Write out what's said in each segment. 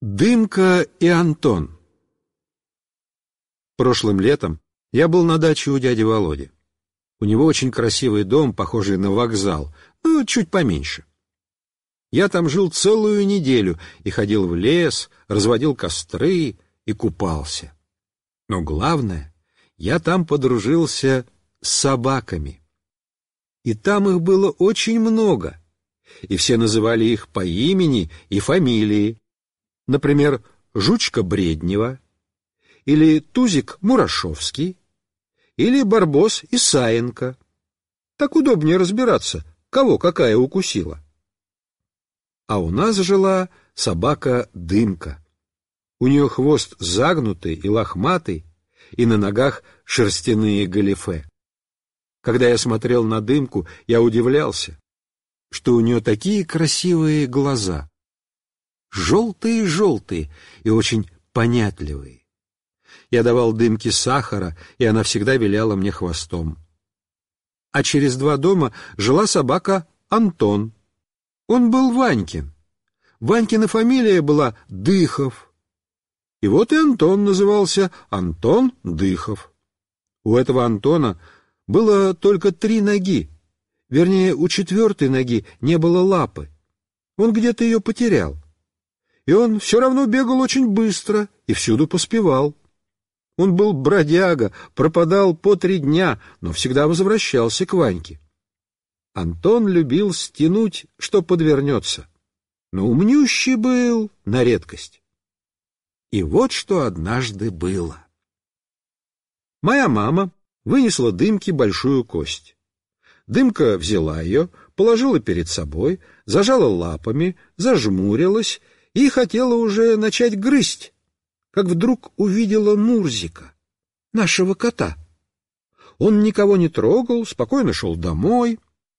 Дымка и Антон. Прошлым летом я был на даче у дяди Володи. У него очень красивый дом, похожий на вокзал, но чуть поменьше. Я там жил целую неделю и ходил в лес, разводил костры и купался. Но главное, я там подружился с собаками. И там их было очень много, и все называли их по имени и фамилии. Например, Жучка Бреднева, или Тузик Мурашовский, или Барбос Исаенко. Так удобнее разбираться, кого какая укусила. А у нас жила собака Дымка. У нее хвост загнутый и лохматый, и на ногах шерстяные галифе. Когда я смотрел на Дымку, я удивлялся, что у нее такие красивые глаза. Желтые-желтые и очень понятливые. Я давал Дымке сахара, и она всегда виляла мне хвостом. А через 2 дома жила собака Антон. Он был Ванькин. Ванькина фамилия была Дыхов. И вот и Антон назывался Антон Дыхов. У этого Антона было только 3 ноги. Вернее, у 4-й ноги не было лапы. Он где-то ее потерял. И он все равно бегал очень быстро и всюду поспевал. Он был бродяга, пропадал по 3 дня, но всегда возвращался к Ваньке. Антон любил стянуть, что подвернется, но умнющий был на редкость. И вот что однажды было. Моя мама вынесла Дымке большую кость. Дымка взяла ее, положила перед собой, зажала лапами, зажмурилась и хотела уже начать грызть, как вдруг увидела Мурзика, нашего кота. Он никого не трогал, спокойно шел домой.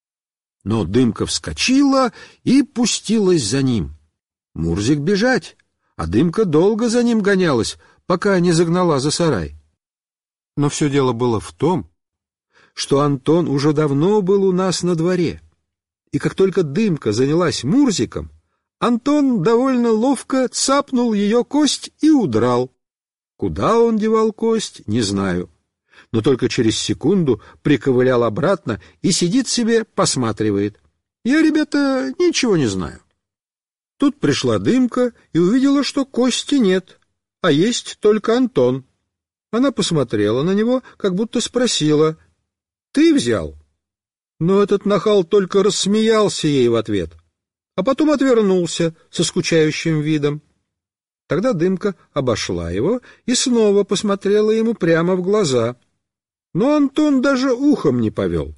Но Дымка вскочила и пустилась за ним. Мурзик бежать, а Дымка долго за ним гонялась, пока не загнала за сарай. Но все дело было в том, что Антон уже давно был у нас на дворе, и как только Дымка занялась Мурзиком, Антон довольно ловко цапнул ее кость и удрал. Куда он девал кость, не знаю, но только через секунду приковылял обратно и сидит себе, посматривает. Я, ребята, ничего не знаю. Тут пришла Дымка и увидела, что кости нет, а есть только Антон. Она посмотрела на него, как будто спросила: «Ты взял?» Но этот нахал только рассмеялся ей в ответ, а потом отвернулся со скучающим видом. Тогда Дымка обошла его и снова посмотрела ему прямо в глаза. Но Антон даже ухом не повел.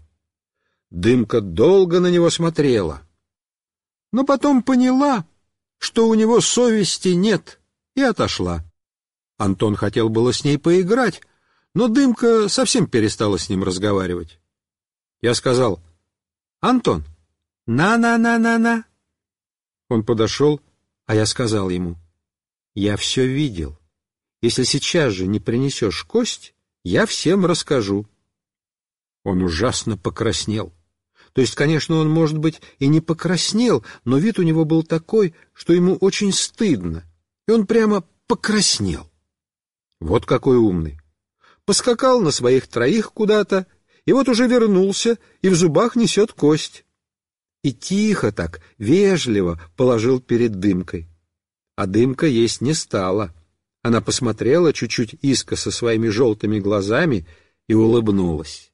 Дымка долго на него смотрела, но потом поняла, что у него совести нет, и отошла. Антон хотел было с ней поиграть, но Дымка совсем перестала с ним разговаривать. Я сказал: «Антон, на-на-на-на-на». Он подошел, а я сказал ему: «Я все видел. Если сейчас же не принесешь кость, я всем расскажу». Он ужасно покраснел. То есть, конечно, он, может быть, и не покраснел, но вид у него был такой, что ему очень стыдно, и он прямо покраснел. Вот какой умный. Поскакал на своих 3 куда-то, и вот уже вернулся, и в зубах несет кость. И тихо так, вежливо положил перед Дымкой. А Дымка есть не стала. Она посмотрела чуть-чуть искоса своими желтыми глазами и улыбнулась.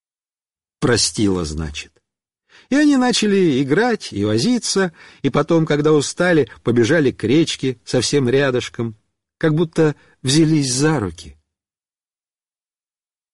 Простила, значит. И они начали играть и возиться, и потом, когда устали, побежали к речке совсем рядышком, как будто взялись за руки.